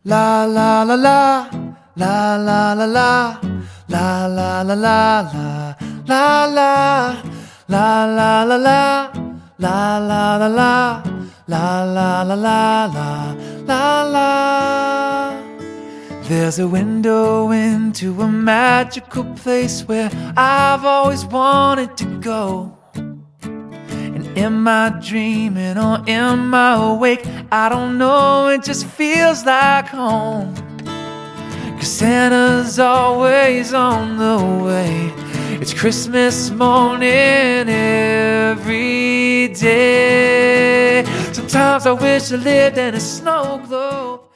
La la la la, la la la la, la la la la la, la la, la la la la, la la la la, la la la la, la la. There's a window into a magical place where I've always wanted to go. And am I dreaming or am I awake? I don't know, it just feels like home. 'Cause Santa's always on the way. It's Christmas morning every day. Sometimes I wish I lived in a snow globe.